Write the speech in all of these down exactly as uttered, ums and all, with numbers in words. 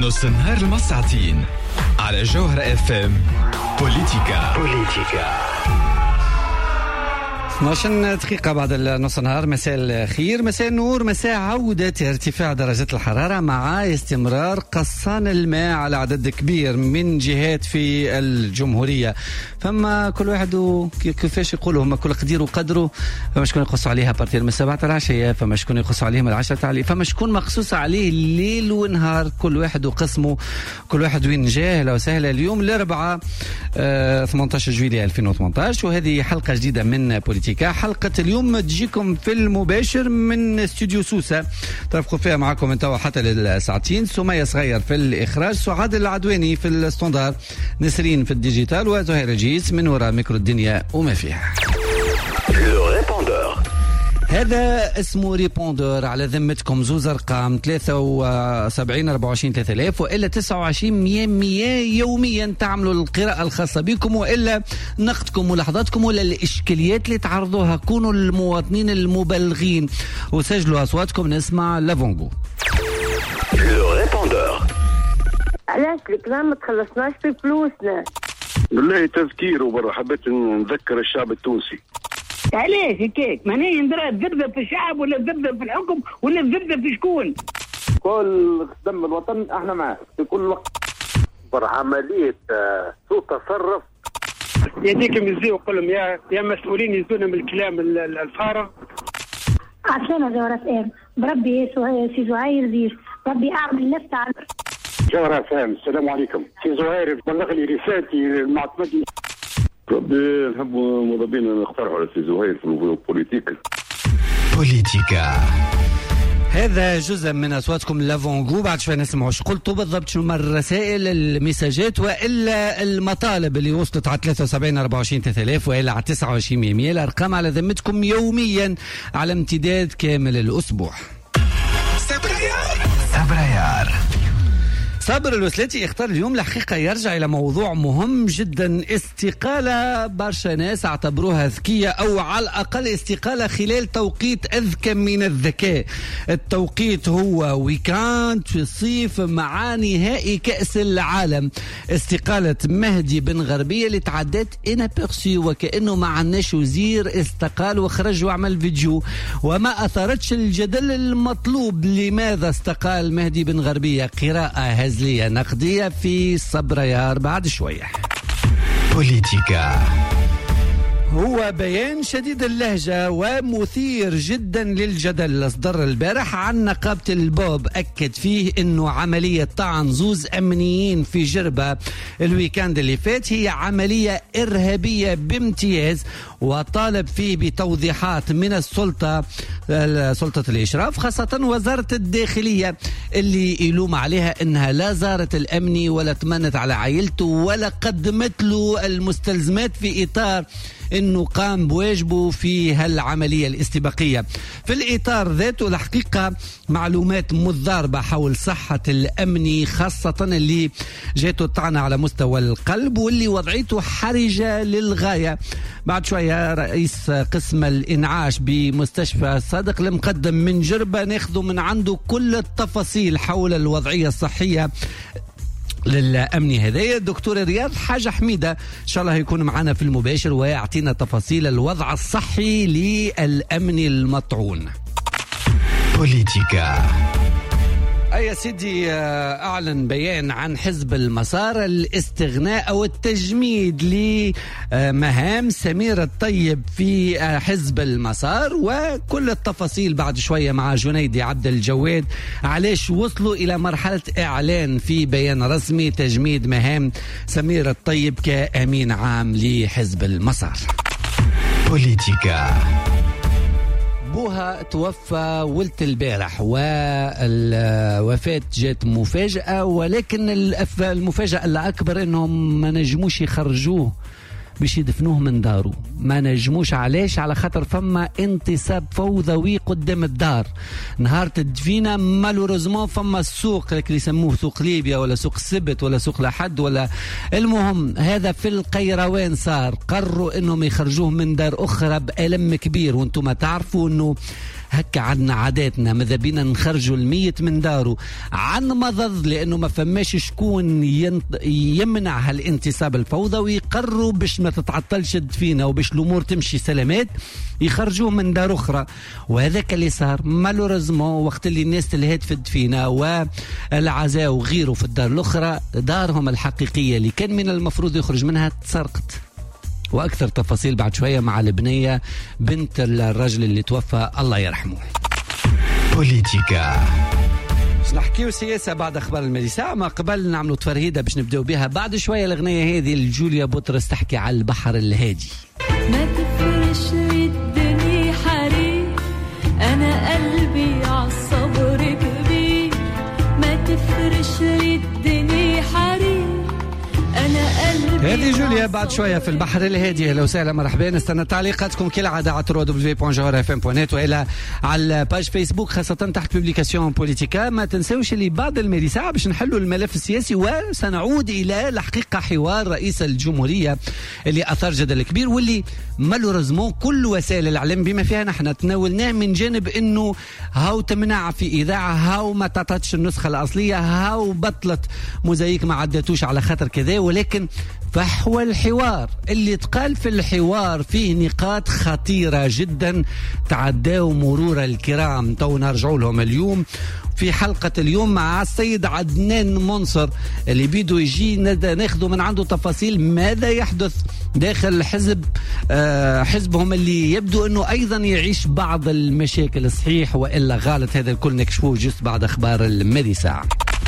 نص النهار المساعتين على جوهر اف ام. بوليتيكا بوليتيكا اثناش دقيقة بعد نص النهار. مساء الخير، مساء النور، مساء عودة ارتفاع درجة الحرارة مع استمرار قصان الماء على عدد كبير من جهات في الجمهورية. فما كل واحد كيفاش يقولوا، هم كل قدير وقدره. فما شكون يقصوا عليها بارتير من السبعة العشية، فما شكون يقصوا عليهم العشرة عليه، فما شكون مقصوص عليه ليل ونهار، كل واحد وقسمه، كل واحد وين جاه. لو سهلة اليوم الأربعاء آه ثمانية عشر جويلية ألفين وثمانية عشر، وهذه حلقة جديدة من بوليتيكا. حلقة اليوم تجيكم في المباشر من استوديو سوسة، ترافقوا فيها معكم من توا حتى للساعتين. سمية صغير في الإخراج، سعاد العدواني في الستاندار، نسرين في الديجيتال، وزهير الجيس من وراء ميكرو الدنيا وما فيها. هذا اسمه ريبوندور، على ذمتكم زوز ارقام ثلاثة وسبعين أربعة وعشرين ثلاثة آلاف والا تسعة وعشرين مية مية يوميا تعملوا القراءة الخاصة بكم، والا نقدكم ملاحظاتكم ولا الاشكاليات اللي تعرضوها. كونوا المواطنين المبلغين وسجلوا اصواتكم. نسمع لافونغو. لو ريبوندور. علاش الكلام ما تخلصناش في فلوسنا؟ بالله تذكير وبرا، حبيت نذكر الشعب التونسي. علاش هيك؟ معناها ندير الذبذب في الشعب ولا الذبذب في الحكم ولا الذبذب في شكون؟ كل خدم الوطن احنا معاه في كل وقت. برا عملية سوء تصرف. يديكم يزيو وقول لهم يا يا مسؤولين يزونا من الكلام الفارغ. عسلامة جوهر فهم، بربي سي زهير زيش، ربي اعمل لفت على جوهر فهم. السلام عليكم سي زهير، بلغ لي رسالتي المعتمدين. ربي نحبوا مضبين نقترحوا على سي زهير في البوليتيكا. بوليتيكا. هذا جزء من اصواتكم لافونغو. بعد شوي نسمعوا ايش قلتوا بالضبط، شنو الرسائل، المساجات والا المطالب اللي وصلت على ثلاثة وسبعين أربعة وعشرين ثلاثة آلاف والا على تسعة وعشرين مية مية. الارقام على ذمتكم يوميا على امتداد كامل الاسبوع. سبريار سبريار صابر الوسلاتي اختار اليوم الحقيقة يرجع إلى موضوع مهم جدا. استقالة برشا ناس اعتبروها ذكية، أو على الأقل استقالة خلال توقيت أذكى من الذكاء. التوقيت هو ويكاند في الصيف مع نهائي كأس العالم. استقالة مهدي بن غربية اللي تعدت إنا بيرسي وكأنه ما عندناش وزير، استقال وخرج وعمل فيديو وما أثارتش الجدل المطلوب. لماذا استقال مهدي بن غربية؟ قراءة هز ليا نقدية في صبريار بعد شوية. بوليتيكا. هو بيان شديد اللهجة ومثير جدا للجدل أصدر البارح عن نقابة البوب، أكد فيه أنه عملية طعن زوز أمنيين في جربة الويكاند اللي فات هي عملية إرهابية بامتياز، وطالب فيه بتوضيحات من السلطة سلطة الإشراف، خاصة وزارة الداخلية اللي يلوم عليها أنها لا زارت الأمني ولا تمنت على عائلته ولا قدمت له المستلزمات في إطار انه قام بواجبه في هالعمليه الاستباقيه. في الاطار ذاته الحقيقه معلومات متضاربه حول صحه الامني، خاصه اللي جاته الطعنه على مستوى القلب واللي وضعيته حرجه للغايه. بعد شويه رئيس قسم الانعاش بمستشفى صادق المقدم من جربه ناخذ من عنده كل التفاصيل حول الوضعيه الصحيه للأمني هذايا. الدكتور رياض حاجة حميدة إن شاء الله هيكون معنا في المباشر ويعطينا تفاصيل الوضع الصحي للأمني المطعون. بوليتيكا. أي سيدي، أعلن بيان عن حزب المسار الاستغناء أو التجميد لمهام سمير الطيب في حزب المسار، وكل التفاصيل بعد شوية مع جنيدي عبد الجواد علاش وصلوا إلى مرحلة إعلان في بيان رسمي تجميد مهام سمير الطيب كأمين عام لحزب المسار. بوليتيكا. بوها توفى ولت البارح، والوفاة جات مفاجأة، ولكن المفاجأة الأكبر أنهم ما نجموش يخرجوه باش يدفنوه من داره. ما نجموش علاش؟ على خاطر فما انتصاب فوضوي قدام الدار. نهار الدفينة مالوريزمون فما السوق اللي يسموه سوق ليبيا ولا سوق السبت ولا سوق لحد ولا المهم هذا في القيروان صار. قرروا انهم يخرجوه من دار اخرى بألم كبير، وانتم تعرفوا انه هكا عنا عاداتنا، ماذا بينا نخرجوا الميت من داره عن مضض، لأنه ما فماش شكون يمنع هالانتصاب الفوضى، ويقرروا باش ما تتعطلش الدفينة وباش الأمور تمشي سلامات يخرجوه من دار أخرى. وهذاك اللي صار مالوريزمون وقت اللي الناس تلهت في الدفينة والعزاء وغيره في الدار الأخرى، دارهم الحقيقية اللي كان من المفروض يخرج منها تسرقت. وأكثر تفاصيل بعد شوية مع البنية بنت الرجل اللي توفى الله يرحمه. بوليتيكا باش نحكيو سياسة بعد أخبار المديسة، ما قبل نعملوا تفرهيدة باش نبداو بها بعد شوية. الأغنية هذه الجوليا بطرس تحكي على البحر الهادي. ما تفرش لي الدنيا حرير، أنا قلبي عالصبر كبير. ما تفرش لي الدنيا حرير، أنا قلبي. هذه جوليا بعد شوية في البحر الهادي. أهلا وسهلا مرحبا. نستنى تعليقاتكم كالعادة على دبليو دبليو دبليو دوت جوهر اف ام دوت نت وإلى على الباج فيسبوك خاصة تحت بوبليكاسيون بوليتيكا. ما تنسوش اللي بعد الميري ساعة باش نحلوا الملف السياسي، وسنعود إلى الحقيقة حوار رئيس الجمهورية اللي أثار جدل كبير، واللي مالوريزمون كل وسائل الإعلام بما فيها نحن تناولناه من جانب إنه هاو تمنع في إذاعة، هاو ما تعطتش النسخة الأصلية، هاو بطلت موزايك ما عدتوش على خاطر كذا. ولكن فحوى الحوار اللي تقال في الحوار فيه نقاط خطيرة جدا تعداو مرور الكرام. تو نرجعوا لهم اليوم في حلقة اليوم مع السيد عدنان منصر اللي بيدو يجي ناخذوا من عنده تفاصيل ماذا يحدث داخل حزب آه حزبهم اللي يبدو انه ايضا يعيش بعض المشاكل. صحيح وإلا غلط؟ هذا الكل نكشفوه جست بعد اخبار المدي ساعة.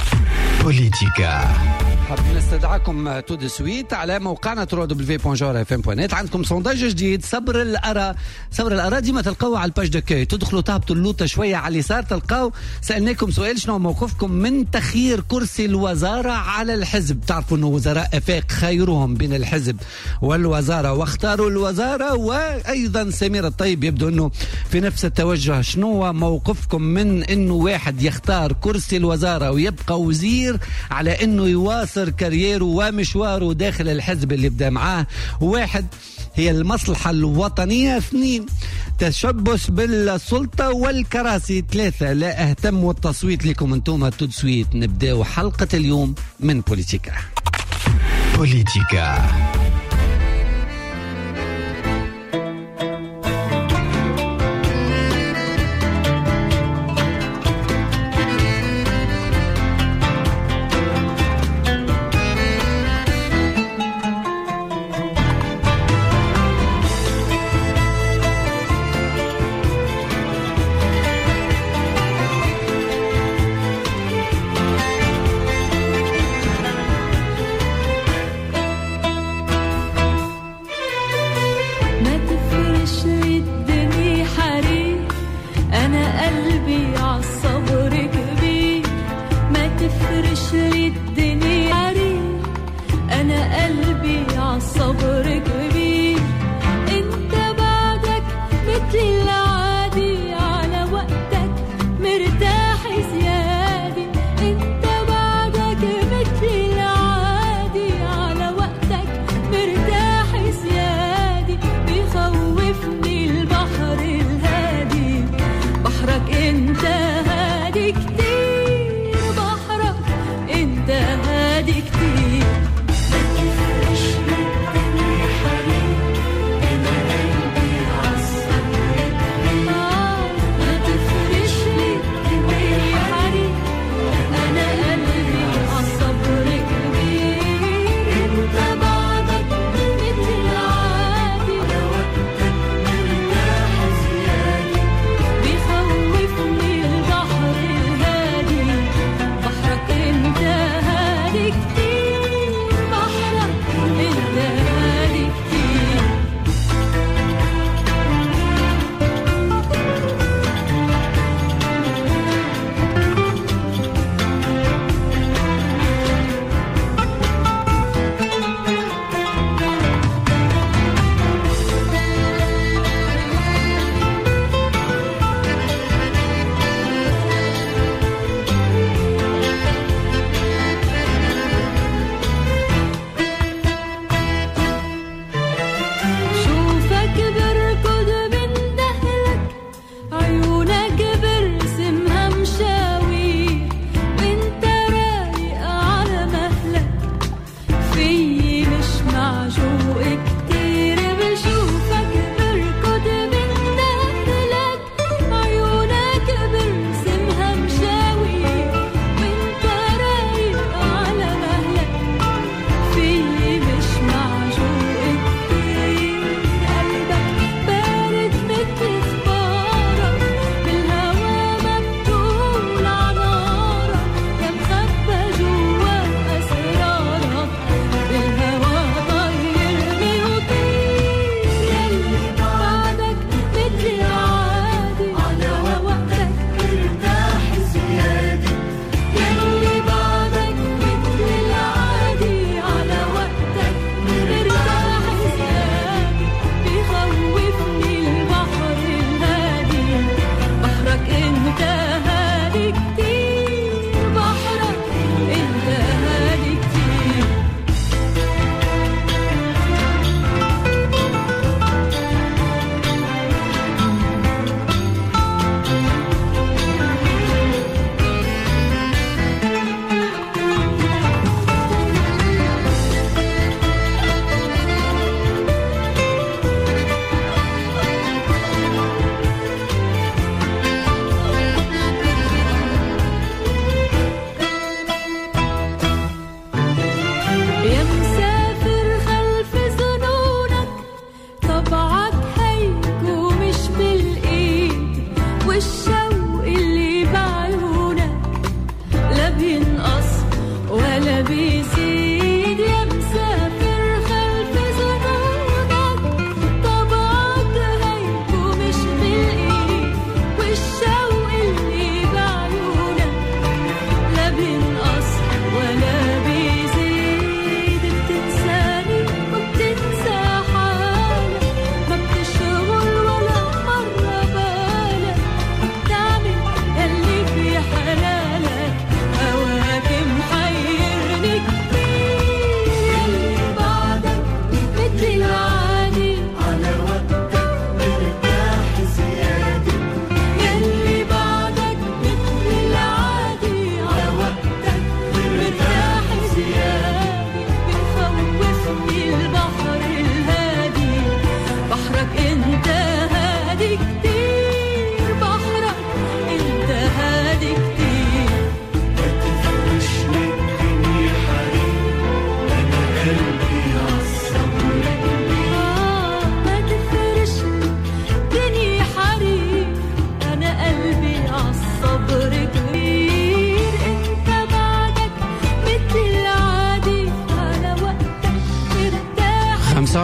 بوليتيكا حاب نستدعاكم تو دي سويت على موقعنا دبليو دبليو دبليو دوت جوهر اف ام دوت نت. عندكم صنداج جديد صبر الأرى. صبر الأرى ديما تلقاوه على الباج دكاي، تدخلوا تهبطوا اللوطه شويه على اليسار تلقاو سألناكم سؤال: شنو موقفكم من تخيير كرسي الوزاره على الحزب؟ تعرفوا انه وزراء افاق خيرهم بين الحزب والوزاره واختاروا الوزاره، وايضا سمير الطيب يبدو انه في نفس التوجه. شنو موقفكم من انه واحد يختار كرسي الوزاره ويبقى وزير على انه يواصل كاريره ومشواره داخل الحزب اللي بدا معاه؟ واحد هي المصلحة الوطنية، اثنين تشبث بالسلطة والكراسي، ثلاثة لا اهتم والتصويت لكم انتم تدسويت. نبداو حلقة اليوم من بوليتيكا. بوليتيكا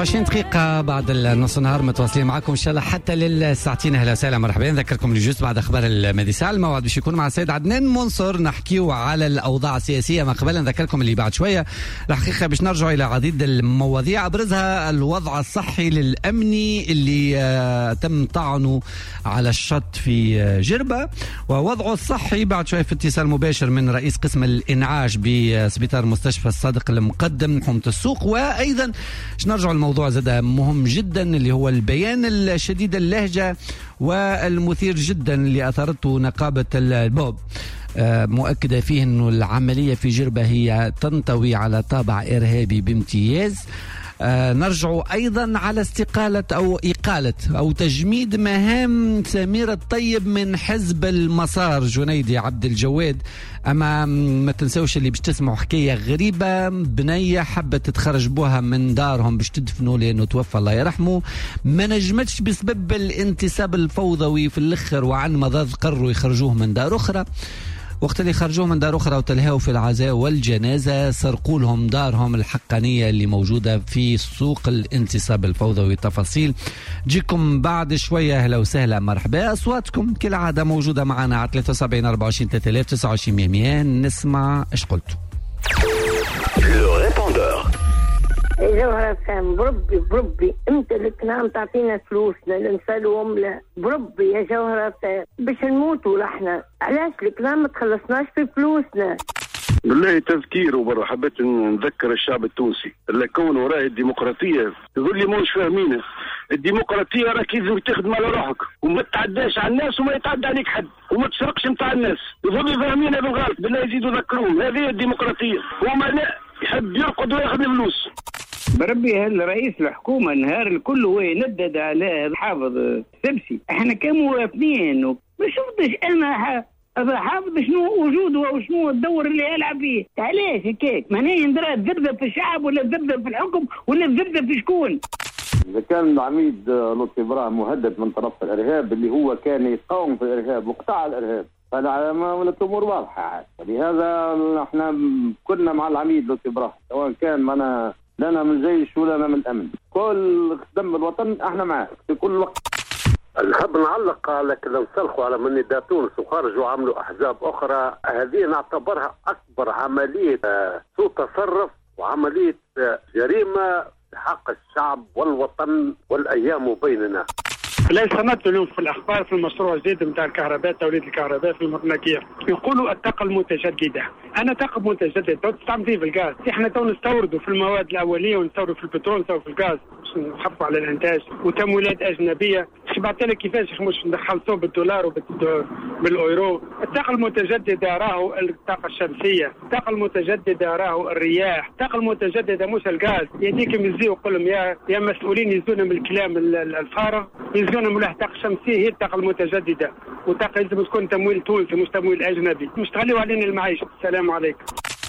وعشرين دقيقة بعد النص نهار متواصلين معكم إن شاء الله حتى للساعتين. أهلا وسهلا مرحبا. نذكركم لجوز بعد أخبار المادي ساعة الموعد باش يكون مع السيد عدنان منصور نحكيو على الأوضاع السياسية. ما قبل نذكركم اللي بعد شوية الحقيقة باش نرجعوا إلى عديد المواضيع أبرزها الوضع الصحي للأمني اللي آه تم طعنه على الشط في آه جربة، ووضعه الصحي بعد شوية في اتصال مباشر من رئيس قسم الإنعاش بسبيطار مستشفى الصادق المقدم حومة السوق. وأيضا نرجع الموضوع زاد مهم جدا اللي هو البيان الشديد اللهجة والمثير جدا اللي أثارته نقابة البوب، مؤكدة فيه أنه العملية في جربة هي تنطوي على طابع إرهابي بامتياز. آه نرجع أيضا على استقالة أو إقالة أو تجميد مهام سمير الطيب من حزب المسار جنيدي عبد الجواد. أما ما تنسوش اللي باش تسمعوا حكاية غريبة، بنية حبت تتخرج بوها من دارهم باش تدفنوا لأنه توفى الله يرحمه، ما نجمتش بسبب الانتساب الفوضوي في الأخر وعن مضض قرروا يخرجوه من دار أخرى. وقت اللي خرجوه من دار أخرى وتلهوا في العزاء والجنازة سرقوا لهم دارهم الحقانية اللي موجودة في سوق الانتصاب الفوضوي. تفاصيل جيكم بعد شوية. أهلا وسهلا مرحبا. أصواتكم كالعادة موجودة معنا على ثلاثة وسبعين أربعة وعشرين ثلاثة آلاف تسعة وعشرين مية. نسمع إيش قلتوا. جوهرة فهم بربي بربي انت اللي كنام تعطينا فلوسنا لنسالهم لا بربي يا جوهرة فهم باش نموتوا لحنا. علاش الكلام ما تخلصناش في فلوسنا؟ بالله تذكير وبرا حبيت نذكر الشعب التونسي اللي كونه راهي الديمقراطية يقول لي موش فاهمينه. الديمقراطية راك لازم تخدم على روحك وما تعداش على الناس وما يتعدى عليك حد وما تسرقش متاع الناس. يظل فاهمينه بالغلط بالله يزيدوا يذكروهم. هذه الديمقراطية. وما لا يحب يرقد وياخذ الفلوس. بربي هالرئيس الحكومة النهار الكل هو يندد على الحافظ سبسي. احنا كمواطنين ما شفتش انا هذا حافظ شنو وجوده وشنو الدور اللي يلعب فيه. علاش هيك؟ معناها يندرى الذبذب في الشعب ولا الذبذب في الحكم ولا الذبذب في شكون؟ إذا كان العميد لطفي إبراهيم مهدد من طرف الإرهاب اللي هو كان يقاوم في الإرهاب وقطع الإرهاب، فلا الأمور واضحة. لهذا احنا كنا مع العميد لطفي إبراهيم سواء كان معنا لنا من جيش ولا من الأمن. كل خدم الوطن احنا معاه في كل وقت. نحب نعلق على لو سلخوا على من دا تونس وخرجوا وعملوا أحزاب أخرى، هذه نعتبرها أكبر عملية سوء تصرف وعملية جريمة في حق الشعب والوطن والأيام بيننا. لا سمعت اليوم في الأخبار في المشروع الجديد نتاع الكهرباء توليد الكهرباء في المرناكير يقولوا الطاقة المتجددة. أنا طاقة متجددة تو تستعمل فيه في الغاز. إحنا تو نستوردوا في المواد الأولية ونستوردوا في البترول ونستوردوا في الغاز باش نخفوا على الإنتاج وتمويلات أجنبية. شبعت لك كيفاش مش ندخلتوه بالدولار وبالأيرو. الطاقة المتجددة راهو الطاقة الشمسية، الطاقة المتجددة راهو الرياح، الطاقة المتجددة مش الغاز. يديكم يزيو يقول لهم يا يا مسؤولين يزونا من الكلام الفارغ، يزونا من الطاقة الشمسية هي الطاقة المتجددة، والطاقة لازم تكون تمويل تونسي مش تمويل أجنبي. مش تخليوا علينا المعيشة. السلام عليكم.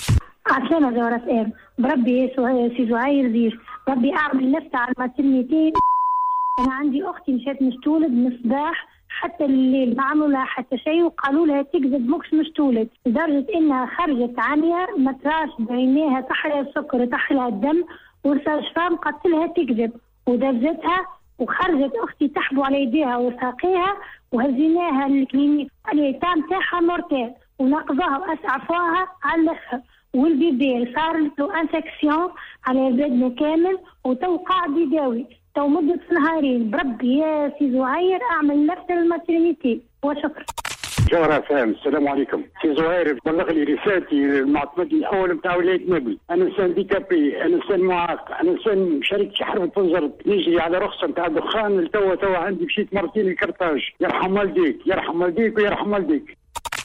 عسلامة جوهرة فهم بربي سي زهير زير ربي أعمل لفتة على الماترنتين. أنا عندي أختي مشات مش تولد من الصباح حتى الليل ما عملوا لها حتى شيء وقالوا لها تكذب مكش مش تولد، لدرجة إنها خرجت عانية ما تراش بعينيها طحلها السكر طحلها الدم والسرشفام قتلها تكذب ودزتها وخرجت أختي تحبوا على يديها وساقيها وهزيناها للكلينيك. اليتام تاعها مرتين ونقضوها وأسعفوها على الآخر والبيبي صار له انفكسيون على بدنه كامل وتو قاعد يداوي تو مدة نهارين. بربي يا سي زهير أعمل لفتة للماترينيتي وشكرا. جوهرة فهم السلام عليكم. سي زهير بلغ لي رسالتي المعتمد الأول نتاع ولاية نابل. أنا إنسان ديكابي، أنا إنسان معاق، أنا إنسان شارك في حرب تنظر نجري على رخصة نتاع الدخان لتوا توا عندي مشيت مرتين الكرتاج. يرحم والديك يرحم والديك ويرحم والديك.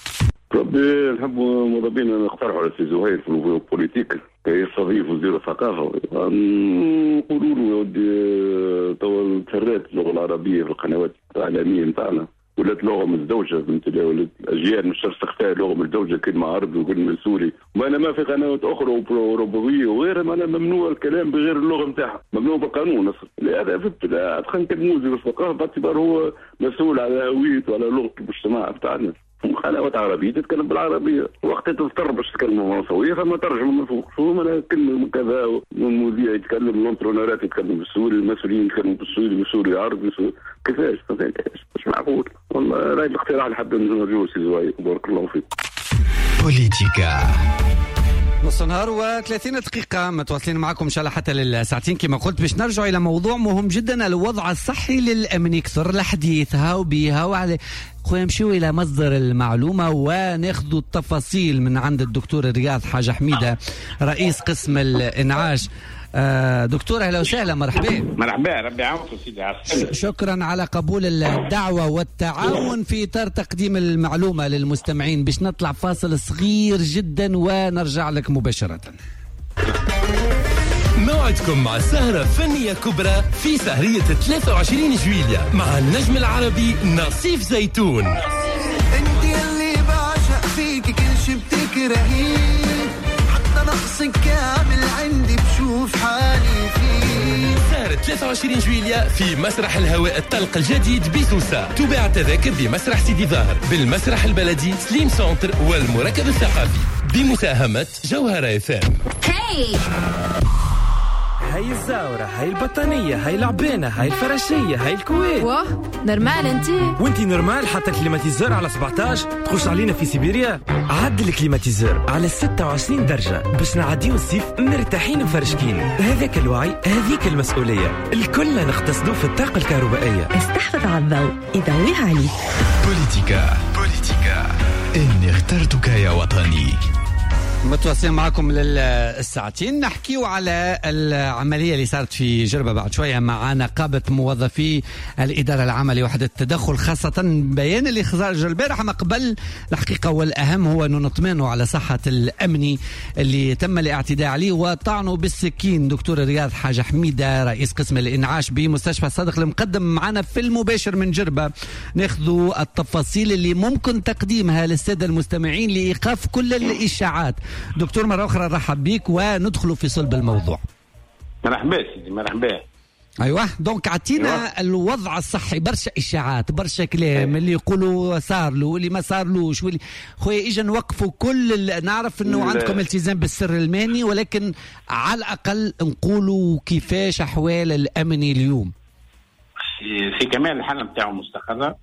ربي نحب مضبين نقترحوا على سي زهير في البوليتيك كي يستضيف وزير الثقافة نقولوا له يا ودي توا تهرات اللغة العربية في القنوات الإعلامية نتاعنا ولات لغة مزدوجة فهمت لي، ولات أجيال مش تستخدم لغة مزدوجة كلمة عربي وكلمة سوري. وأنا ما في قنوات أخرى أوروبية وغيرها ما أنا ممنوع الكلام بغير اللغة نتاعها، ممنوع بالقانون أصلا. لهذا فهمت خلينا نكلموا وزير الثقافة باعتبار هو مسؤول على هويته وعلى لغة المجتمع بتاعنا. مخالفة عربية تتكلم بالعربية، وقت تضطر باش تتكلم فرنسوية فما ترجمة من فوق. شو أنا كلمة كذا والمذيع يتكلم، الانترونرات يتكلم بالسوري، المسؤولين يتكلموا بالسوري، بالسوري عربي، كيفاش كيفاش مش معقول والله. راي الاقتراح اللي حابين نرجعوا سي زوايا، بارك الله فيك. بوليتيكا نص نهار وثلاثين دقيقة متواصلين معكم إن شاء الله حتى للساعتين. كما قلت باش نرجعوا إلى موضوع مهم جدا، الوضع الصحي للأمن. يكثر الحديث هاو بيها وعلى خويا نمشيو إلى مصدر المعلومة وناخذوا التفاصيل من عند الدكتور رياض حاج حميدة رئيس قسم الإنعاش. آه دكتور أهلا وسهلا، مرحبا. مرحبا، ربي يعاونكم سيدي عسل. شكرا على قبول الدعوة والتعاون في إطار تقديم المعلومة للمستمعين. باش نطلع فاصل صغير جدا ونرجع لك مباشرة. موعدكم مع سهرة فنية كبرى في سهرية ثلاثة وعشرين جويلية مع النجم العربي نصيف زيتون. انت اللي بعشق فيك كل شي بتكرهيه، حتى نقصك كامل عندي بشوف حالي فيه. سهرة ثلاثة وعشرين جويلية في مسرح الهواء الطلق الجديد بسوسة. تباع التذاكر بمسرح سيدي ظاهر، بالمسرح البلدي، سليم سونتر والمركز الثقافي، بمساهمة جوهرة اف ام. هاي هاي الزاورة، هاي البطانية، هاي العبانة، هاي الفراشية، هاي الكويت. واه نورمال انتي وانتي نورمال. حتى الكليماتيزور على سبعتاش تخش علينا في سيبيريا. عدل الكليماتيزور على ستة وعشرين درجة باش نعديو الصيف مرتاحين مفرشكين. هذاك الوعي، هذيك المسؤولية، الكل نقتصدو في الطاقة الكهربائية. استحفظ على الضوء يضويها عليك. بوليتيكا بوليتيكا إني اخترتك يا وطني. متواصلين معكم للساعتين. نحكيو على العملية اللي صارت في جربة بعد شوية مع نقابة موظفي الإدارة العامة لوحدة التدخل، خاصة بيان اللي خرج البارح. ما قبل الحقيقة والأهم هو أنه نطمئنوا على صحة الأمني اللي تم الاعتداء عليه وطعنوا بالسكين. دكتور رياض حاج حميدة رئيس قسم الإنعاش بمستشفى الصادق المقدم معنا في المباشر من جربة. ناخذوا التفاصيل اللي ممكن تقديمها للسادة المستمعين لإيقاف كل الإشاعات. دكتور مرة أخرى رحب بيك وندخلوا في صلب الموضوع. مرحبا سيدي، مرحبا. أيوة دونك عطينا أيوة. الوضع الصحي، برشا إشاعات، برشا كلام. أيوة. اللي يقولوا صار له واللي ما صار لوش واللي خويا إجا نوقفوا كل. نعرف أنه عندكم التزام بالسر المهني، ولكن على الأقل نقولوا كيفاش أحوال الأمني اليوم. في كمان الحالة بتاعه مستقرة.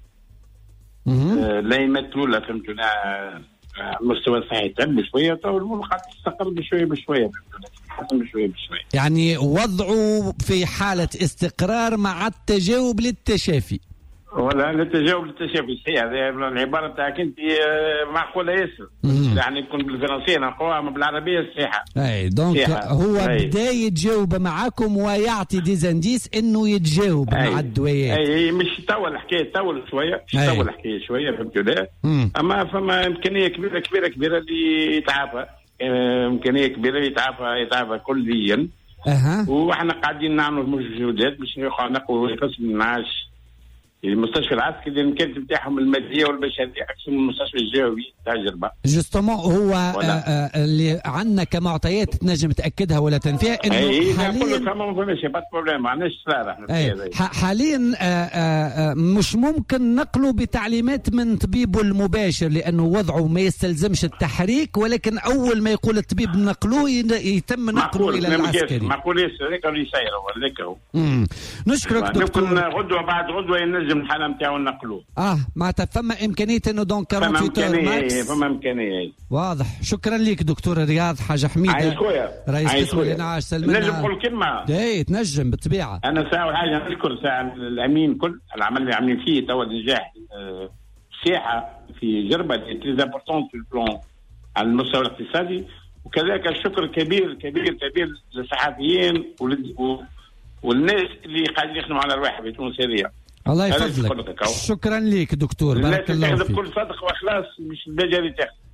آه لا يمثلوا لا فهمتونا مستوى الصحي تعب بشويه، تو الامور قاعده تستقر بشويه بشويه، تحسن بشويه بشويه. يعني وضعه في حاله استقرار مع التجاوب للتشافي. ولا للتجاوب للتشافي صحيح. هذه العباره بتاعك انت معقوله ياسر، يعني يكون بالفرنسيه نقولها ما بالعربيه الصحيحه. اي دونك هو أي. بدا يتجاوب معاكم ويعطي ديزانديس انه يتجاوب أي. مع الدويات. اي مش طول الحكايه، طول شويه، مش طول الحكايه شويه فهمتوا لا؟ اما فما امكانيه كبيره كبيره كبيره اللي يتعافى، امكانيه كبيره يتعافى يتعافى كليا. اها واحنا قاعدين نعملوا مجهودات باش نقووا قسم الإنعاش المستشفى العسكري اللي الامكانيات نتاعهم الماديه والبشريه اكثر من المستشفى الجوي تاع جربه. جوستومون هو آه اللي عندنا كمعطيات تنجم تاكدها ولا تنفيها انه حاليا ما فماش با بروبليم، ما عندناش صراحه احنا حاليا آه آه مش ممكن نقله بتعليمات من طبيبه المباشر لانه وضعه ما يستلزمش التحريك، ولكن اول ما يقول الطبيب نقلوه يتم نقله الى العسكري. معقول ياسر هيك اللي يسير هو هيك هو. نشكرك دكتور. ممكن غدوه بعد غدوه ينجم الحاله نتاعو نقلوه. اه معناتها فما امكانيه انه دونك أربعة وأربعين ماكس. فما امكانيه. واضح. شكرا لك دكتور رياض حاج حميدة. عايش خويا. رئيس قسم الإنعاش. سلمنا. نجم نقول كلمه؟ اي تنجم بالطبيعه. انا ساعه حاجه نشكر ساعه الامين كل العمل اللي عاملين فيه توا نجاح السياحه في جربه اللي تري امبورطون في البلان على المستوى الاقتصادي، وكذلك الشكر كبير كبير كبير للصحفيين والناس اللي قاعدين يخدموا على الواحد بتونسيه. الله يفضلك. شكرا لك دكتور، بارك الله فيك. بكل صدق واخلاص مش الباجي تاخذ.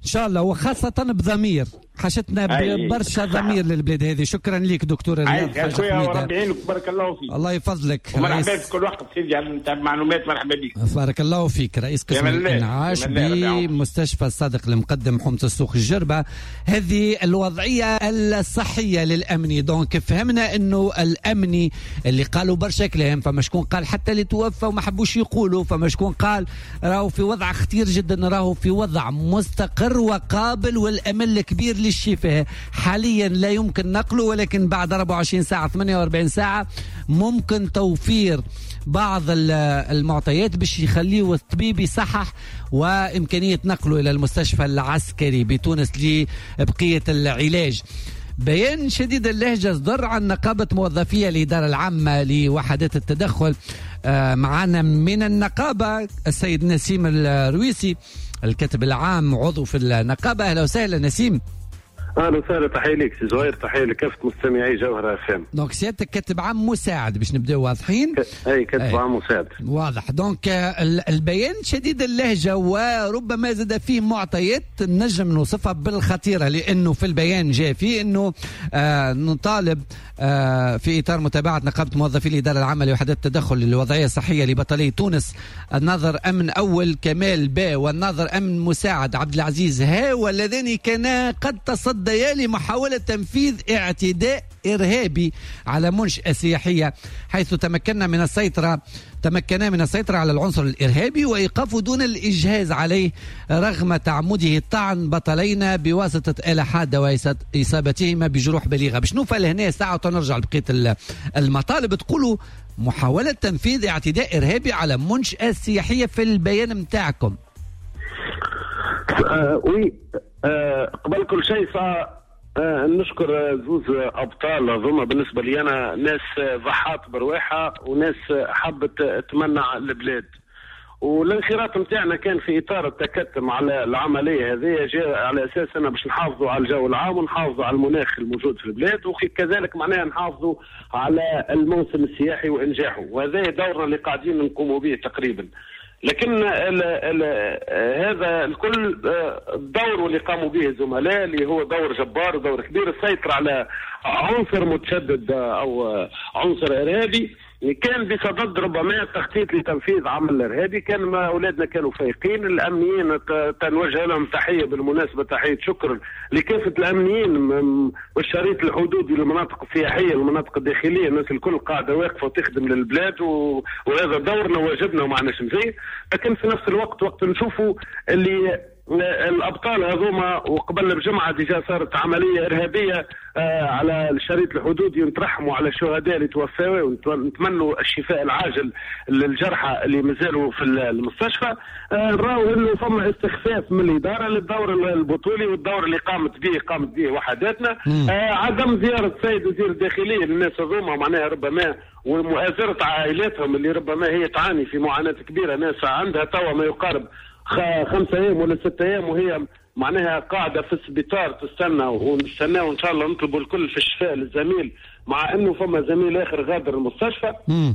ان شاء الله، وخاصه بضمير، حشتنا برشا ضمير للبلاد هذه. شكرا لك دكتور رياض حاج حميده، وربي يعينك، بارك الله فيك. الله يفضلك. ومرحبا بك كل وقت سيدي على المعلومات، مرحبا بك. بارك الله فيك. رئيس قسم الانعاش بمستشفى الصادق المقدم حومة السوق الجربة. هذه الوضعية الصحية للأمني. دونك فهمنا انه الأمني اللي قالوا برشا كلام، فما شكون قال حتى اللي توفى وما حبوش يقولوا، فما شكون قال راهو في وضع خطير جدا، راهو في وضع مستقر وقابل والأمل كبير للشفاء. حاليا لا يمكن نقله، ولكن بعد أربعة وعشرين ساعة ثمانية وأربعين ساعة ممكن توفير بعض المعطيات باش يخليه الطبيب يصحح، وإمكانية نقله إلى المستشفى العسكري بتونس لبقية العلاج. بيان شديد اللهجة صدر عن نقابة موظفي الإدارة العامة لوحدات التدخل. معنا من النقابة السيد نسيم الرويسي الكاتب العام عضو في النقابة. أهلا وسهلا نسيم. اهلا وسهلا، تحيه لك سي زهير، تحيه لكافه مستمعي جوهره اف ام. دونك سيادتك كاتب عام مساعد باش نبداو واضحين. اي كاتب عام مساعد واضح. دونك البيان شديد اللهجه وربما زاد فيه معطيات نجم نوصفها بالخطيره، لانه في البيان جاء فيه انه آه نطالب آه في اطار متابعه نقابه موظفي الاداره العامه لوحدات التدخل للوضعيه الصحيه لبطليه تونس الناظر امن اول كمال با والناظر امن مساعد عبد العزيز ها، واللذان كانا قد تصديا لمحاولة تنفيذ اعتداء إرهابي على منشأة سياحية، حيث تمكنا من السيطرة تمكنا من السيطرة على العنصر الإرهابي وإيقافه دون الإجهاز عليه رغم تعمده الطعن بطلينا بواسطة آلة حادة وإصابتهما بجروح بليغة. باش نوفل هنا ساعة ونرجع لبقية المطالب. تقولوا محاولة تنفيذ اعتداء إرهابي على منشأة سياحية في البيان متاعكم. آه وي آه قبل كل شيء آه نشكر زوز ابطال اظن بالنسبه لي انا، ناس ضحات برواحها وناس حبت تمنع البلاد، والانخراط نتاعنا كان في اطار التكتم على العمليه هذه، جاء على اساس ان باش نحافظوا على الجو العام ونحافظوا على المناخ الموجود في البلاد، وكذلك معناها نحافظوا على الموسم السياحي وانجاحه، وهذا دورنا اللي قاعدين نقوموا به تقريبا. لكن ال ال هذا الكل الدور اللي قاموا به الزملاء اللي هو دور جبار ودور كبير، السيطرة على عنصر متشدد او عنصر ارهابي كان بصدد ربما التخطيط لتنفيذ عمل ارهابي. كان ما اولادنا كانوا فايقين، الامنيين تنوجه لهم تحيه بالمناسبه، تحيه شكر لكافه الامنيين والشريط الحدودي للمناطق السياحيه المناطق الداخليه، الناس الكل قاعده واقفه وتخدم للبلاد، وهذا دورنا وواجبنا وما عندناش نزيد. لكن في نفس الوقت وقت نشوفوا اللي الابطال هذوما وقبل بجمعه ديجا صارت عمليه ارهابيه آه على الشريط الحدودي، نترحموا على الشهداء اللي توفوا ونتمنوا الشفاء العاجل للجرحى اللي مازالوا في المستشفى. آه نراو انه فما استخفاف من الاداره للدور البطولي والدور اللي قامت به قامت به وحداتنا. آه عدم زياره السيد وزير الداخليه للناس هذوما معناها ربما ومؤازره عائلاتهم اللي ربما هي تعاني في معاناه كبيره، ناس عندها توا ما يقارب خمسة ايام ولا ستة ايام وهي معناها قاعده في السبيطار تستنى، ونستناه وان شاء الله نطلبوا الكل في الشفاء للزميل، مع انه فما زميل اخر غادر المستشفى. م.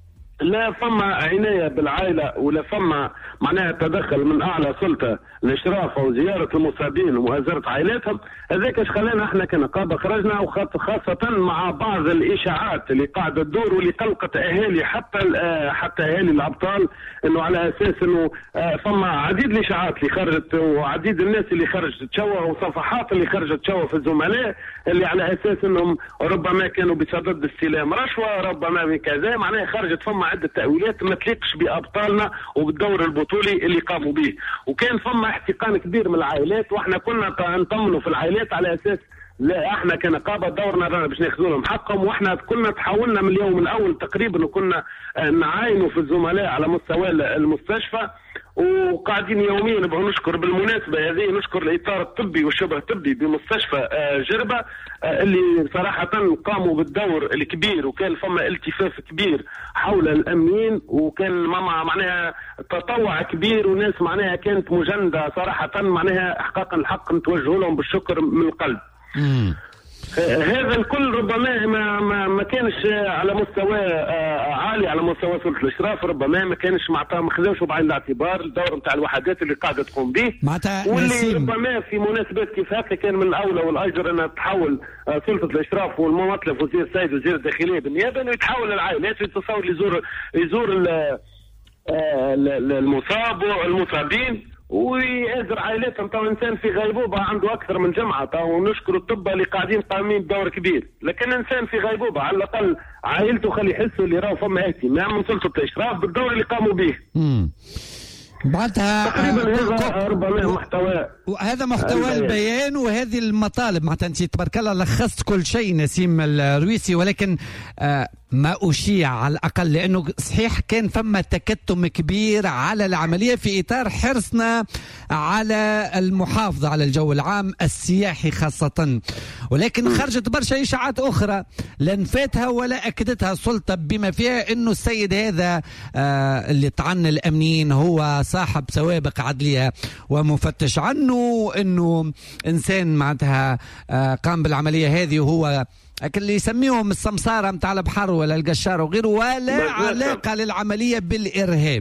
لا فما عنايه بالعائله ولا فما معناها تدخل من اعلى سلطه الاشراف او زياره المصابين ومؤازره عائلاتهم. هذاك اش خلانا احنا كنقابه خرجنا، وخاصه مع بعض الاشاعات اللي قاعده تدور واللي قلقت اهالي حتى حتى اهالي الابطال، انه على اساس انه فما عديد الاشاعات اللي خرجت وعديد الناس اللي خرجت تشوه وصفحات اللي خرجت تشوه في الزملاء اللي على اساس انهم ربما كانوا بصدد استلام رشوه ربما من كذا، معناها خرجت فما عده تاويلات ما تليقش بابطالنا وبالدور البطولي اللي قاموا به. وكان فما احتقان كبير من العائلات، واحنا كنا نطمنوا في العائلات على اساس لا احنا كنقابه دورنا رانا باش ناخذوا لهم حقهم، واحنا كنا تحاولنا من اليوم الاول تقريبا وكنا نعاينوا في الزملاء على مستوى المستشفى، وقاعدين يوميا. نبغى نشكر بالمناسبه هذه نشكر الاطار الطبي والشبه الطبي بمستشفى جربه اللي صراحه قاموا بالدور الكبير، وكان فما التفاف كبير حول الامنيين، وكان معناها تطوع كبير وناس معناها كانت مجنده صراحه، معناها احقاقا الحق نتوجه لهم بالشكر من القلب. امم هذا الكل ربما ما ما, ما كانش على مستوى عالي، على مستوى سلطه الاشراف، ربما ما كانش معطاه ما خذاوش بعين الاعتبار الدور نتاع الوحدات اللي قاعده تقوم به، واللي ربما في مناسبات كيف هكا كان من الاولى والاجر انها تحول سلطه الاشراف والممثل وزير السيد وزير الداخليه بالنيابه انه يتحول العائلات ويتصور يزور يزور المصاب والمصابين ويأزر عائلاتهم. تو انسان في غيبوبه عنده اكثر من جمعه، تو نشكر الطب اللي قاعدين قائمين بدور كبير، لكن انسان في غيبوبه على الاقل عائلته خلي يحسوا اللي راهو فما اهتمام من سلطه الاشراف بالدور اللي قاموا به. امم بعدها تقريبا هذا ربما محتوى هذا محتوى البيان وهذه المطالب. معناتها انت تبارك الله لخصت كل شيء نسيم الرويسي، ولكن آه ما أشيع على الأقل، لأنه صحيح كان فما تكتم كبير على العملية في إطار حرصنا على المحافظة على الجو العام السياحي خاصة، ولكن خرجت برشا إشاعات أخرى لا نفاتها ولا أكدتها السلطة، بما فيها أنه السيد هذا آه اللي طعن الأمنيين هو صاحب سوابق عدلية ومفتش عنه، أنه إنسان معناتها آه قام بالعملية هذه وهو اللي يسميهم السمسارة متاع البحر ولا القشار وغيره، ولا علاقة للعملية بالإرهاب.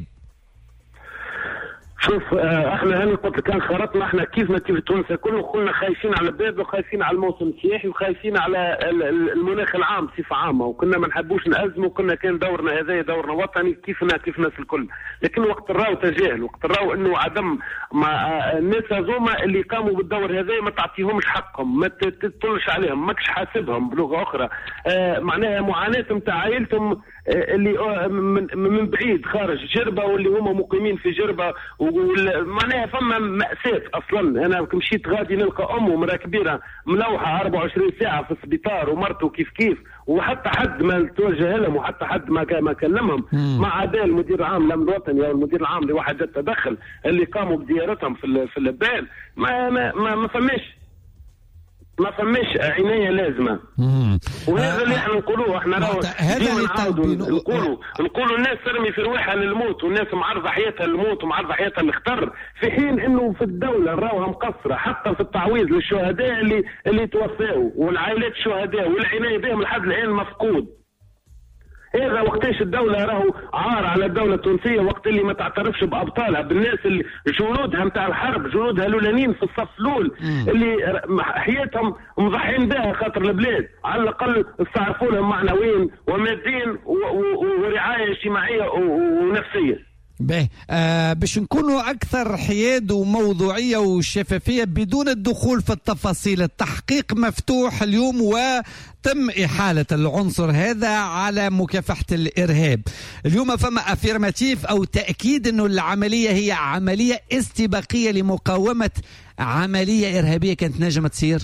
شوف آه احنا هنا قلت كان خرطنا احنا كيفنا كيف تونس كله كنا خايفين على البلاد وخايفين على الموسم السياحي وخايفين على المناخ العام بصفه عامه، وكنا ما نحبوش نأزموا، وكنا كان دورنا هذا دورنا وطني كيفنا كيف الناس الكل، لكن وقت الراو تجاهل، وقت الراو انه عدم مع الناس هذوما اللي قاموا بالدور هذا ما تعطيهمش حقهم، ما تطلش عليهم، ماكش حاسبهم بلغه اخرى. آه معناها معاناه نتاع عائلتهم اللي من, من بعيد خارج جربه واللي هما مقيمين في جربه، معناها فما مأساة اصلا. انا مشيت غادي نلقى ام ومراه كبيره ملوحه أربعة وعشرين ساعه في السبيطار ومرته كيف كيف، وحتى حد ما توجه لهم وحتى حد ما ما كلمهم، ما عدا المدير العام الامن الوطني او المدير العام لوحدات التدخل اللي قاموا بزيارتهم في في اللبان، ما ما ما, ما فماش ما فماش عنايه لازمه. وهذا اللي احنا نقولوه، احنا راهو ديما نعاودوا نقولوا نقولوا الناس ترمي في رواحها للموت، والناس معرضه حياتها للموت ومعرضه حياتها للخطر، في حين انه في الدوله راوها مقصره حتى في التعويض للشهداء اللي اللي توفاوا والعائلات الشهداء والعنايه بهم لحد الان مفقود. هذا وقتاش الدولة راهو عار على الدولة التونسية، وقت اللي ما تعترفش بأبطالها، بالناس اللي جنودها متاع الحرب، جنودها الأولانيين في الصف الأول اللي حياتهم مضحين بها خاطر البلاد، على الأقل استعرفوا لهم معنويين وماديين ورعاية اجتماعية ونفسية. باهي آه باش نكونوا أكثر حياد وموضوعية وشفافية بدون الدخول في التفاصيل، التحقيق مفتوح اليوم وتم إحالة العنصر هذا على مكافحة الإرهاب. اليوم فما أفيرماتيف أو تأكيد أنه العملية هي عملية استباقية لمقاومة عملية إرهابية كانت نجمة تصير؟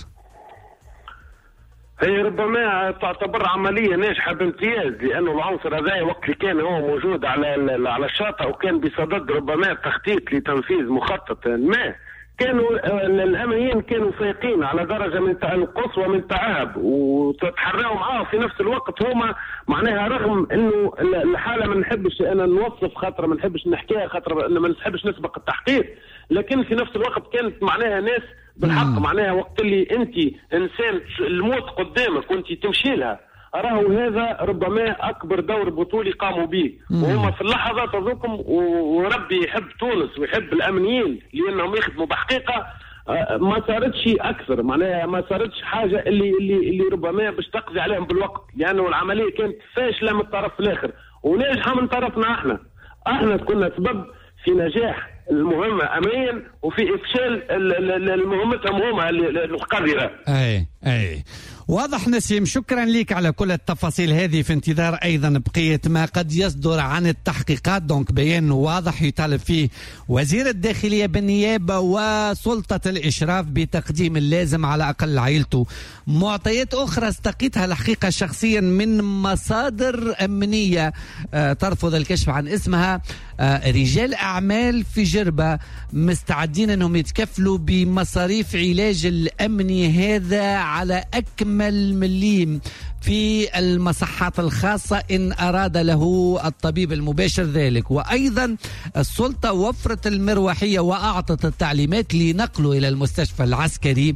هي ربما تعتبر عمليه ناجحه بامتياز، لانه العنصر هذا وقت اللي كان هو موجود على على الشاطئ وكان بصدد ربما تخطيط لتنفيذ مخطط ما، كانوا الامنيين كانوا فايقين على درجه من القصوى من التعب وتتحروا معاه في نفس الوقت. هما معناها رغم انه الحاله ما نحبش انا نوصف خاطر ما نحبش نحكيها خاطر ما نحبش نسبق التحقيق، لكن في نفس الوقت كانت معناها ناس بالحق، معناها وقت اللي انت انسان الموت قدامك وانت تمشي لها، راهو هذا ربما اكبر دور بطولي قاموا به، وهم في اللحظات هذوكم وربي يحب تونس ويحب الامنيين لانهم يخدموا بحقيقه ما صارتش اكثر، معناها ما صارتش حاجه اللي اللي اللي ربما باش تقضي عليهم بالوقت، لانه يعني العمليه كانت فاشله من الطرف الاخر وناجحه من طرفنا احنا. احنا كنا سبب في نجاح المهمة أمنيا وفي إفشال المهمتهم هما القذرة. أي أي واضح نسيم، شكرا لك على كل التفاصيل هذه، في انتظار أيضا بقية ما قد يصدر عن التحقيقات. دونك بيان واضح يطالب فيه وزير الداخلية بالنيابة وسلطة الإشراف بتقديم اللازم على أقل عائلته. معطيات أخرى استقيتها الحقيقة شخصيا من مصادر أمنية آه ترفض الكشف عن اسمها، آه رجال أعمال في جربة مستعدين أنهم يتكفلوا بمصاريف علاج الأمني هذا على أكمل مليم في المصحات الخاصة إن أراد له الطبيب المباشر ذلك. وأيضا السلطة وفرت المروحية وأعطت التعليمات لنقله إلى المستشفى العسكري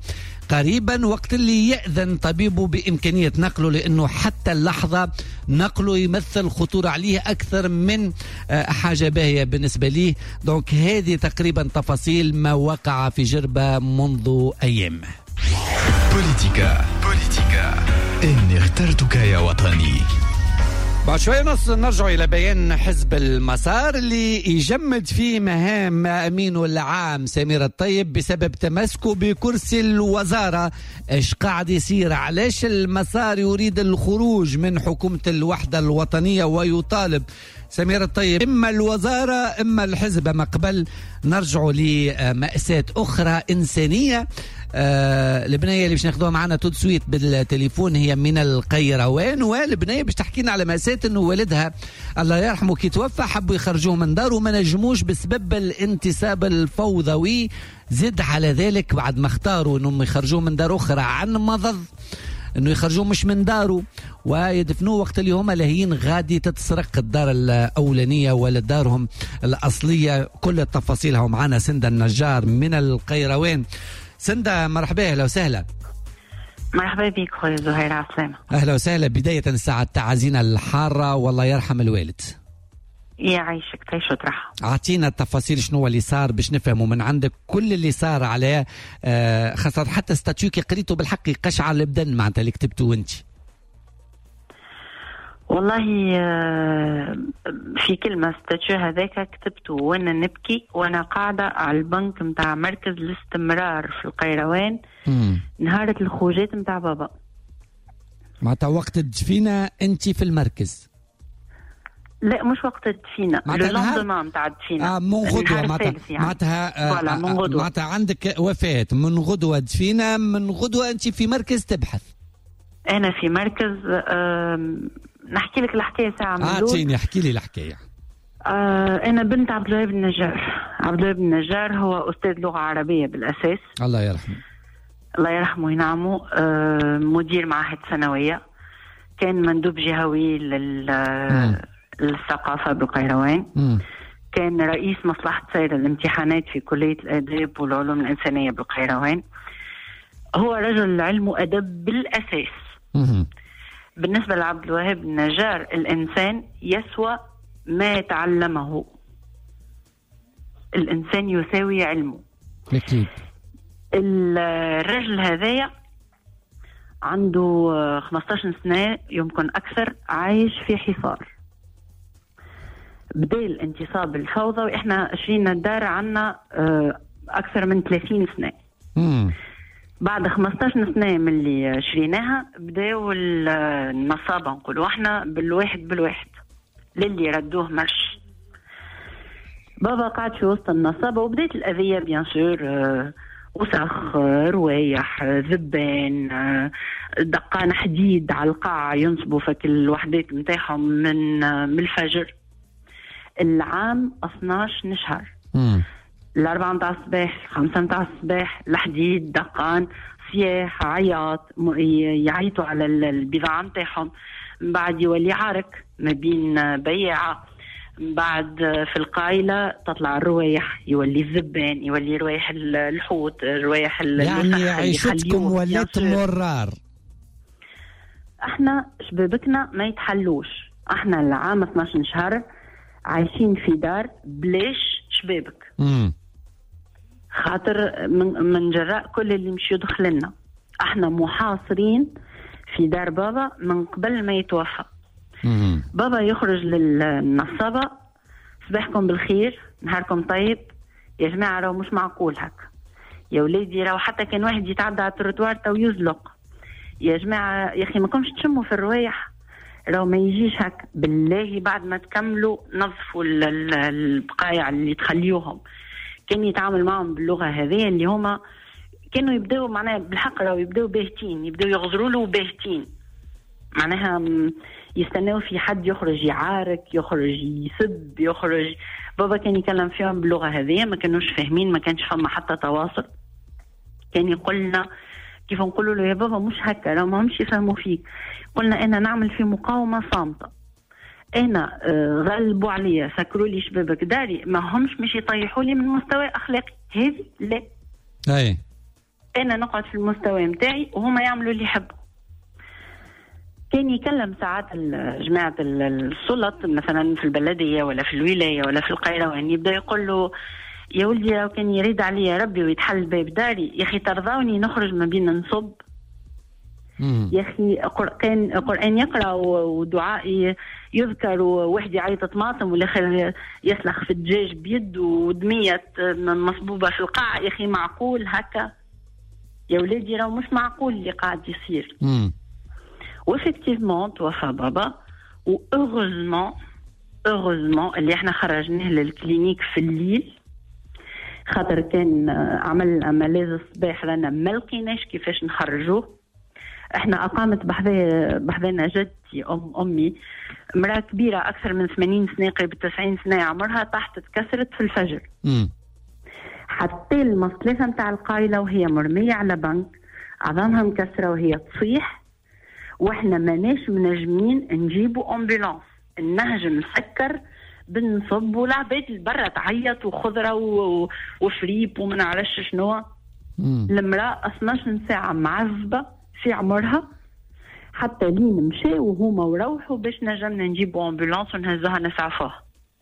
قريبا وقت اللي يأذن طبيبه بإمكانية نقله، لأنه حتى اللحظة نقله يمثل خطورة عليه أكثر من حاجة باهية بالنسبة ليه. دونك هذه تقريبا تفاصيل ما وقع في جربة منذ أيام. بوليتيكا بوليتيكا إني اخترتك يا وطني. بعد شوية نص نرجع إلى بيان حزب المسار اللي يجمد فيه مهام أمينه العام سمير الطيب بسبب تمسكه بكرسي الوزارة. إيش قاعد يصير؟ علاش المسار يريد الخروج من حكومة الوحدة الوطنية ويطالب سمير الطيب إما الوزارة إما الحزب؟ ما قبل نرجع لمأساة أخرى إنسانية. آه البنية اللي باش ناخذوها معنا تو سويت بالتليفون هي من القيروان، والبنية باش تحكينا على مأساة انه والدها الله يرحمه كي توفى حبوا يخرجوه من داره وما نجموش بسبب الانتساب الفوضوي. زد على ذلك بعد ما اختاروا انهم يخرجوه من دار اخرى عن مضض انه يخرجوه مش من داره ويدفنوه وقت اللي هما لاهيين غادي تتسرق الدار الاولانيه ولا دارهم الاصليه. كل التفاصيل هو معنا سندة النجار من القيروان. سندة مرحبا، اهلا وسهلا. مرحبا بك خويا زهير، عسلامة. اهلا وسهلا. بداية الساعة تعازينا الحارة والله يرحم الوالد. يعيشك تعيش وترحم. اعطينا التفاصيل شنو اللي صار باش نفهموا من عندك كل اللي صار على آه خاصة حتى ستاتيو كي قريته بالحق يقشعر البدن معناتها اللي كتبته انت. والله في كلمة ستاتيو هذاك كتبته وانا نبكي وانا قاعدة على البنك متاع مركز الاستمرار في القيروان نهارة الخروجات متاع بابا. معناتها وقت الدفينة انت في المركز؟ لا مش وقت الدفينة، اللوندوما متاع الدفينة. آه من غدوة معناتها آه معناتها عندك وفاة من غدوة دفينة، من غدوة انت في مركز تبحث. انا في مركز آه نحكي لك الحكايه ساعه من الاول. اعطيني احكي لي الحكايه. آه انا بنت عبد الوهاب النجار. عبد الوهاب النجار هو استاذ لغه عربيه بالاساس، الله يرحمه. الله يرحمه وينعمه. آه مدير معهد ثانويه، كان مندوب جهوي لل للثقافه بالقيروان. م. كان رئيس مصلحه سير الامتحانات في كليه الاداب والعلوم الانسانيه بالقيروان. هو رجل علم وادب بالاساس. م. بالنسبة لعبد الوهاب النجار الإنسان يسوى ما تعلمه، الإنسان يساوي علمه. أكيد. الرجل هذايا عنده خمسة عشر سنة يمكن أكثر عايش في حصار. بدأ الانتصاب الفوضوي، إحنا شرينا الدار عنا أكثر من ثلاثين سنة. مم. بعد خمسة عشر سنة من اللي شريناها بداوا النصابة نقولوا احنا بالواحد بالواحد للي ردوه مرش. بابا قاعد في وسط النصابة وبداية الأذية بيان سور، اه وسخ، روايح، ذبان، اه دقان حديد على القاع ينصبوا فك الوحدات متاعهم من اه من الفجر. العام اثناش نشهر. مم. الأربعة متاع الصباح، الخمسة متاع الصباح، الحديد، دقان، صياح، عياط، يعيطوا على البضاعة متاعهم. بعد يولي عرك ما بين بياعة. بعد في القايلة تطلع الروايح، يولي الذبان، يولي روايح الحوت، روايح يعني عيشتكم ولات مرار. احنا شبابكنا ما يتحلوش. احنا العام اثناش شهر عايشين في دار بلاش شبابك. مم. خاطر من, من جراء كل اللي مش يدخل لنا. احنا محاصرين في دار بابا من قبل ما يتوفى. مم. بابا يخرج للنصابة، صباحكم بالخير، نهاركم طيب، يا جماعة راهو مش معقول هك، يا ولادي راهو حتى كان واحد يتعدى على التروتوار تو يزلق، يا جماعة يا اخي ما كنتش تشموا في الروايح، راهو ما يجيش هك، بالله بعد ما تكملوا نظفوا البقايع اللي تخليوهم. كان يتعامل معهم باللغة هذه اللي هما كانوا يبدأوا معناها بالحق راهو يبدأوا باهتين، يبدأوا يغزروا له باهتين، معناها يستناوا في حد يخرج يعارك، يخرج يسب، يخرج. بابا كان يكلم فيهم باللغة هذه، ما كانوش فاهمين، ما كانش فما حتى تواصل. كان يقولنا كيف نقولوا له يا بابا مش هكا، راهو ما همش يفهموا فيك. قلنا أنا نعمل في مقاومة صامتة، أنا غلبوا عليا، سكروا لي شبابك داري، ما همش مش يطيحوا لي من مستوى أخلاقي هذه، لا. أي انا نقعد في المستوى متاعي وهما يعملوا اللي يحبوا. كان يكلم ساعات جماعة السلط مثلا في البلدية ولا في الولاية ولا في القيروان، يبدأ يقول له يا ولدي لو كان يريد علي ربي ويتحل باب داري يا أخي ترضوني نخرج ما بين نصب. يا أخي كان القرآن يقرأ ودعاء يذكر وواحد يعيط طماطم والآخر يسلخ في الدجاج بيد ودمية مصبوبة في القاع. يا أخي معقول هكا يا ولادي؟ راهو مش معقول اللي قاعد يصير. وإفكتيفمون توفى بابا، وأوغوزمون أوغوزمون اللي احنا خرجناه للكلينيك في الليل، خاطر كان عمل عملية الصباح رانا ما لقيناش كيفاش نخرجوه. احنا أقامت بحذا بحذانا جدتي أم أمي، امرأة كبيرة أكثر من ثمانين سنة قريب تسعين سنة عمرها، تحت تكسرت في الفجر. م. حتى المصلفة متاع القايلة وهي مرمية على بنك، عظامها مكسرة وهي تصيح، واحنا ماناش منجمين نجيبوا امبولانس، النهج مسكر بنصب والعباد البرا تعيط وخضره وفريب وما نعرفش شنو. المراه اثناش ساعه معذبه في عمرها حتى لين مشى وهما وروحوا باش نجمنا نجيبوا امبولانس ونهزوها نسعفوها.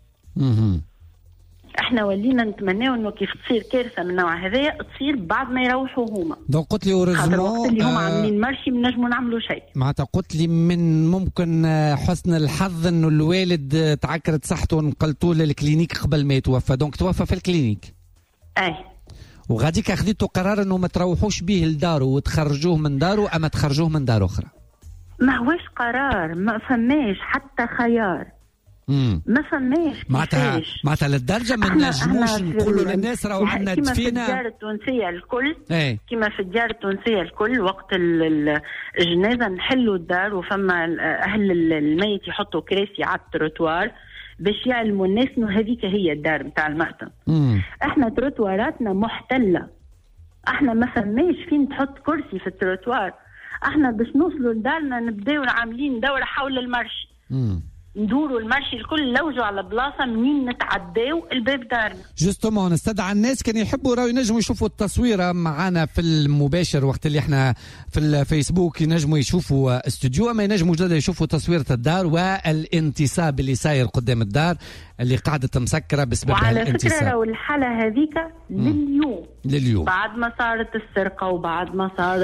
احنا ولينا نتمناو انه كيف تصير كارثه من النوع هذايا تصير بعد ما يروحوا هما. دونك قلت لي اوريزمون وقت اللي هما عاملين مرشي ما نجموا نعملوا شيء. معناتها قلت لي من ممكن حسن الحظ انه الوالد تعكرت صحته ونقلتوه للكلينيك قبل ما يتوفى، دونك توفى في الكلينيك. اي. وغاديك اخذتوا قرار انه ما تروحوش به لداره وتخرجوه من داره اما تخرجوه من دار اخرى. ما هوش قرار، ما فماش حتى خيار. مم. ما فماش معناتها معناتها للدرجه ما نجموش نقولوا للناس راهو عندنا دفينا كيما في الديار التونسيه الكل. ايه. كيما في الديار التونسيه الكل وقت الجنازه نحلوا الدار وفما اهل الميت يحطوا كراسي على التروتوار باش يعلموا الناس انه هذيك هي الدار نتاع المأتم. احنا تروتواراتنا محتله، احنا ما فماش فين تحط كرسي في التروتوار، احنا باش نوصلوا لدارنا نبداو عاملين دوره حول المرشي. مم. ندوروا المرشي الكل لوجوا على بلاصه منين نتعداو الباب دارنا. جوستومون نستدعى الناس كان يحبوا راهو ينجموا يشوفوا التصويره معنا في المباشر وقت اللي احنا في الفيسبوك، ينجموا يشوفوا استوديو، اما ينجموا جدا يشوفوا تصويره الدار والانتصاب اللي ساير قدام الدار اللي قاعده مسكره بسبب الانتصاب. وعلى فكره راهو الحاله هذيك لليوم لليوم بعد ما صارت السرقه وبعد ما صار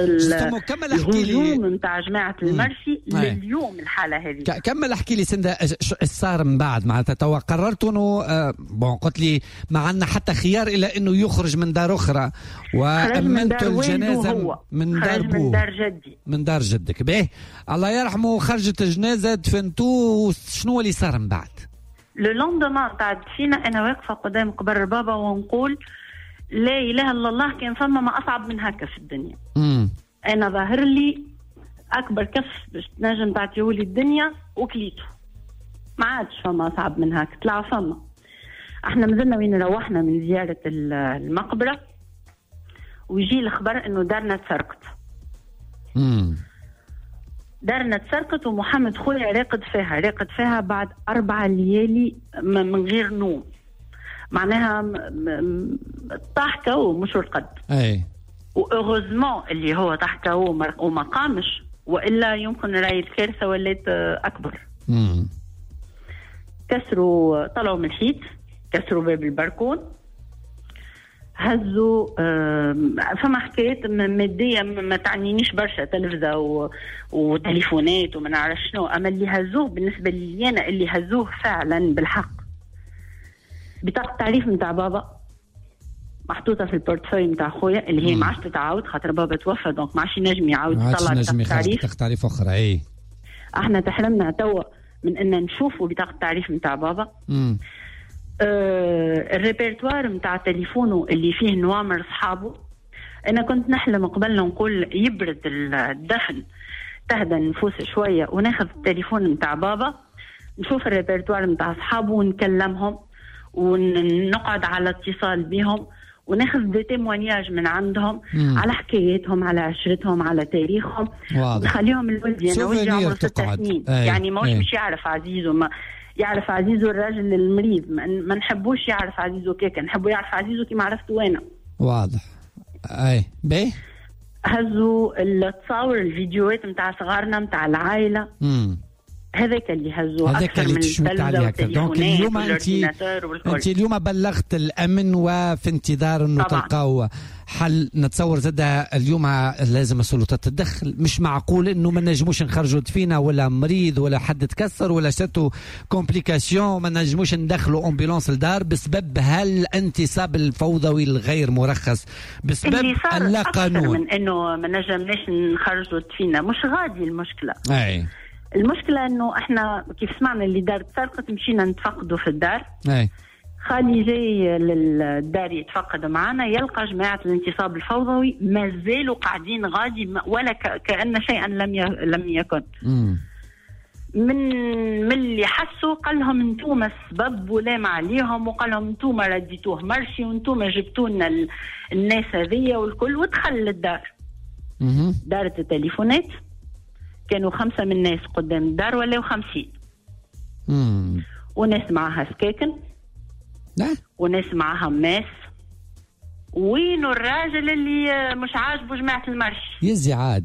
الهجوم نتاع جماعه المرشي لليوم الحاله هذه. كمل احكي لي سنده ايش صار من بعد؟ معناتها توا قررتوا انه آه بون قلت لي ما عندنا حتى خيار الا انه يخرج من دار اخرى وامنتوا الجنازه من دار بوه من دار جدي من دار جدك. باهي الله يرحمه، خرجت الجنازه دفنتوه، شنو اللي صار من بعد؟ لو لوندومان تاع دفينا انا واقفه قدام قبر بابا ونقول لا اله الا الله، كان فما ما اصعب من هكا في الدنيا. امم انا ظاهر لي اكبر كف باش تنجم تعطيهولي الدنيا وكليته، ما عادش فما اصعب من هكا، طلع فما. احنا مازلنا وين روحنا من زياره المقبره ويجي الخبر انه دارنا تسرقت. امم دارنا تسرقت ومحمد خويا راقد فيها راقد فيها بعد أربعة ليالي من غير نوم، معناها طاحكة ومش القد. اي واغوزمون اللي هو طاحكة وما قامش، والا يمكن راي الكارثة ولات اكبر. امم كسروا طلعوا من الحيط، كسروا باب البركون، هزوا فما حكايات ماديه ما تعنينيش برشا، تلفزه و... وتليفونات وما نعرف شنو، اما اللي هزوه بالنسبه لي انا اللي هزوه فعلا بالحق بطاقه التعريف نتاع بابا محطوطه في البورتفوي نتاع خويا اللي هي ما عادش تتعاود خاطر بابا توفى، دونك ما عادش ينجم يعاود يطلع بطاقه تعريف تعريف اخرى. اي احنا تحرمنا توا من ان نشوفوا بطاقه التعريف نتاع بابا. امم آه الريبرتوار نتاع تليفونه اللي فيه نوامر صحابه، انا كنت نحلم قبل نقول يبرد الدفن تهدى النفوس شويه وناخذ التليفون نتاع بابا نشوف الريبرتوار نتاع صحابه ونكلمهم ونقعد على اتصال بهم وناخذ دي تيموانياج من عندهم مم. على حكايتهم على عشرتهم على تاريخهم، ونخليهم الولد انا ولدي عمره ست سنين أي. يعني ماهوش مش يعرف عزيزه، ما يعرف عزيزه الراجل المريض، ما نحبوش يعرف عزيزه كيكا، نحبه يعرف عزيزه كيما عرفته وانا. واضح. اي باهي هزوا التصاور الفيديوهات نتاع صغارنا نتاع العائله. امم هذاك اللي هزوا هذاك اكثر اللي من تشمت عليه اكثر. دونك اليوم انت انت اليوم بلغت الامن وفي انتظار انه تلقاو حل. نتصور زادها اليوم لازم السلطات تتدخل. مش معقول انه ما نجموش نخرجوا دفينا ولا مريض ولا حد تكسر ولا شاتو كومبليكاسيون ما نجموش ندخلوا امبولانس لدار بسبب هالانتصاب الفوضوي الغير مرخص بسبب اللا قانون. من انه ما نجمناش نخرجوا دفينا مش غادي المشكله. اي المشكله انه احنا كيف سمعنا اللي دار تسرقت مشينا نتفقدوا في الدار. اي خالي جاي للدار يتفقد معنا يلقى جماعه الانتصاب الفوضوي ما زالوا قاعدين غادي ولا كأن شيئا لم لم يكن. مم. من من اللي حسوا قال لهم انتم السبب ولام عليهم وقال لهم انتم رديتوه مرشي وانتم جبتوا لنا الناس هذيا والكل ودخل للدار. مم. دارت التليفونات كانوا خمسة من الناس قدام الدار ولاو خمسين. مم. وناس معها سكاكن. لا. وناس معها ماس. وينو الراجل اللي مش عاجبه جماعة المرش؟ يزي عاد.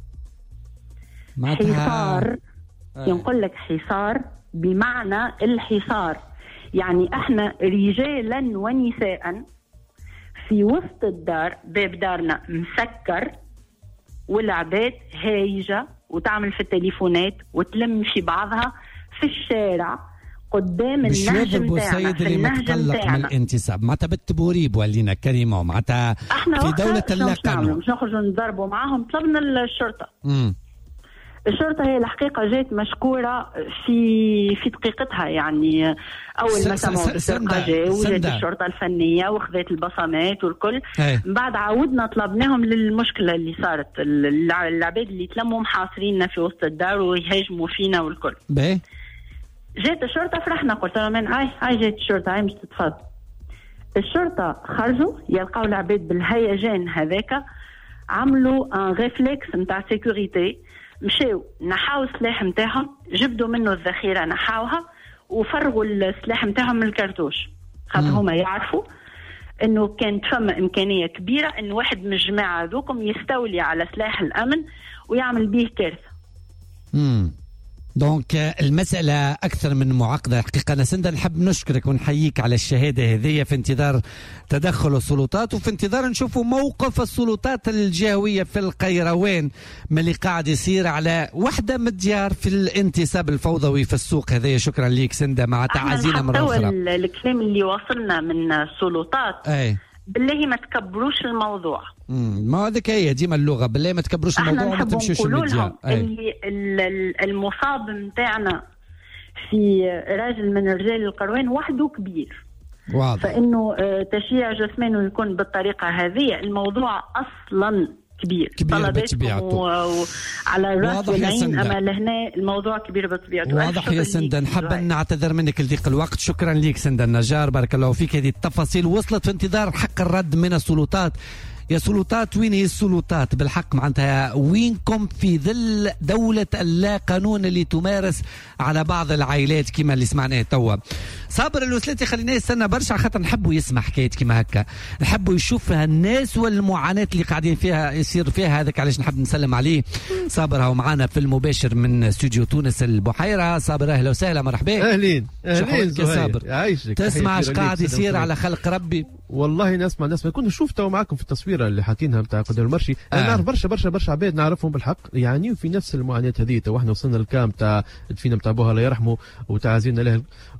حصار. آه. ينقول لك حصار بمعنى الحصار. يعني احنا رجالا ونساء في وسط الدار باب دارنا مسكر والعباد هايجة وتعمل في التليفونات وتلم في بعضها في الشارع قدام النهج نتاعنا في اللي متقلق من الانتصاب معناتها بالتبوريب ولينا كريمه معناتها في دولة اللا قانون مش نخرجوا نضربوا معاهم. طلبنا الشرطة. امم الشرطة هي الحقيقة جات مشكورة في في دقيقتها. يعني أول ما سمعوا بالسرقة جاء وجات الشرطة الفنية وخذت البصمات والكل. من بعد عاودنا طلبناهم للمشكلة اللي صارت العباد اللي تلموا محاصريننا في وسط الدار ويهاجموا فينا والكل. باهي جات الشرطة فرحنا قلت لهم هاي هاي جات الشرطة هاي مش تتفضل. الشرطة خرجوا يلقاو العباد بالهيجان هذاك عملوا ان ريفلكس نتاع سيكوريتي مشاو نحاو السلاح نتاعهم جبدوا منه الذخيرة نحاوها وفرغوا السلاح نتاعهم من الكرتوش خاطر هما يعرفوا انه كانت فما امكانية كبيرة ان واحد من الجماعة هذوكم يستولي على سلاح الامن ويعمل به كارثة. امم دونك المسألة أكثر من معقدة حقيقة. أنا سندا نحب نشكرك ونحييك على الشهادة هذه في انتظار تدخل السلطات وفي انتظار نشوفوا موقف السلطات الجهوية في القيروان من اللي قاعد يصير على وحدة من الديار في الانتصاب الفوضوي في السوق هذه. شكرا ليك سندا مع تعازينا مرة أخرى. الكلام اللي وصلنا من السلطات أي. بالله ما تكبروش الموضوع. امم ما هذيك هي ديما اللغه بالله ما تكبروش الموضوع وما تمشوش الميديا. اللي المصاب نتاعنا في راجل من رجال القروان وحده كبير. واضح. فانه تشييع جسمانه يكون بالطريقه هذه الموضوع اصلا كبير. كبير بطبيعته وعلى الراس والعين اما لهنا الموضوع كبير بطبيعته. واضح يا سندا. نحب نعتذر منك لضيق الوقت. شكرا ليك سندا النجار بارك الله فيك. هذه التفاصيل وصلت في انتظار حق الرد من السلطات. يا سلطات وين هي السلطات بالحق معناتها وينكم في ظل دولة اللا قانون اللي تمارس على بعض العائلات كما اللي سمعناه توا. صابر الوسلاتي خلينا يستنى برشا خاطر نحبوا يسمع حكايات كما هكا نحبوا يشوفها الناس والمعاناة اللي قاعدين فيها يصير فيها. هذاك علاش نحب نسلم عليه. صابر هو معنا في المباشر من استوديو تونس البحيرة. صابر اهلا وسهلا مرحبا. اهلين اهلين صابر. عايشك. تسمع اش قاعد يصير على خلق ربي؟ والله نسمع نسمع كنت شفتها معكم في التصويره اللي حاطينها نتاع قدام المرشي. انا آه. نعرف برشا برشا برشا عباد نعرفهم بالحق يعني في نفس المعاناه هذه. تو احنا وصلنا للكام تاع دفينا نتاع بوها الله يرحمه وتعازينا له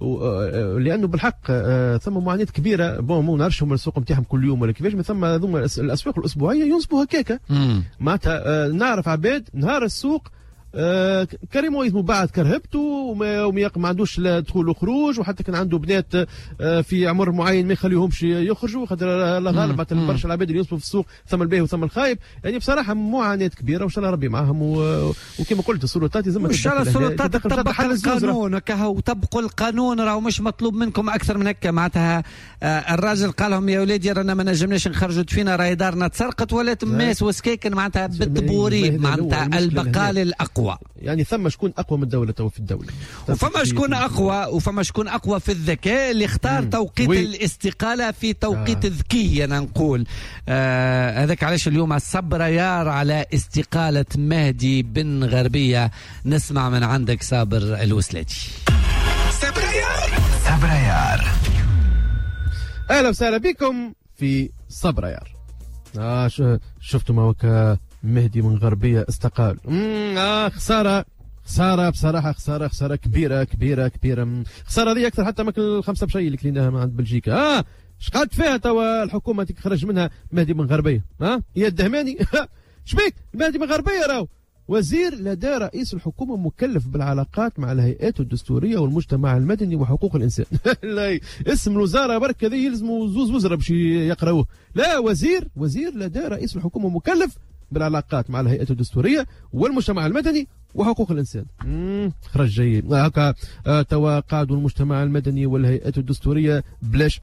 لانه بالحق ثم معاناه كبيره. بون مو نعرفهم السوق نتاعهم كل يوم ولا كيفاش. من ثم هذوما الاسواق الاسبوعيه ينصبوا هكاكا معناتها. نعرف عباد نهار السوق آه كريمو يسمو بعد كرهبته وما, وما ما عندوش لا دخول وخروج وحتى كان عنده بنات آه في عمر معين ما يخليهمش يخرجوا خاطر لا غالب برشا العباد اللي ينصبوا في السوق ثم الباهي وثم الخايب. يعني بصراحه معاناه كبيره وان شاء الله ربي معاهم. وكما قلت السلطات لازم ان شاء الله السلطات تطبق القانون وتطبقوا القانون. راهو مش مطلوب منكم اكثر من هكا معناتها. آه الراجل قال لهم يا ولادي رانا ما نجمناش نخرجوا فينا راهي دارنا تسرقت ولا تماس وسكاكن معناتها بالتبوريب معناتها البقال الاقوى. اقوى، يعني ثم شكون اقوى من الدوله تو في الدوله، وفما شكون اقوى وفما شكون اقوى في الذكاء اللي اختار مم. توقيت وي. الاستقاله في توقيت آه. ذكي انا نقول آه هذاك علاش اليوم الصبريار على استقاله مهدي بن غربيه. نسمع من عندك صابر الوسلاتي. صبريار صبريار اهلا وسهلا بكم في صبريار. آه شفتوا ما وكا مهدي من غربيه استقال. اه خساره خساره بصراحه، خساره خساره كبيره كبيره كبيره. خساره هذه اكثر حتى من الخمسه بشيء اللي كليناها عند بلجيكا. اه شقعد فيها توا الحكومه تخرج منها مهدي من غربيه. ها آه؟ يا الدهماني شبيك مهدي من غربيه راهو وزير لدى رئيس الحكومة مكلف بالعلاقات مع الهيئات الدستورية والمجتمع المدني وحقوق الإنسان. لا اسم الوزارة برك هذه يلزموا زوز وزراء باش يقراوه. لا وزير وزير لدى رئيس الحكومة مكلف بالعلاقات مع الهيئات الدستورية والمجتمع المدني وحقوق الإنسان. خرج جيد هكا. آه توا قاعدوا المجتمع المدني والهيئات الدستورية بلاش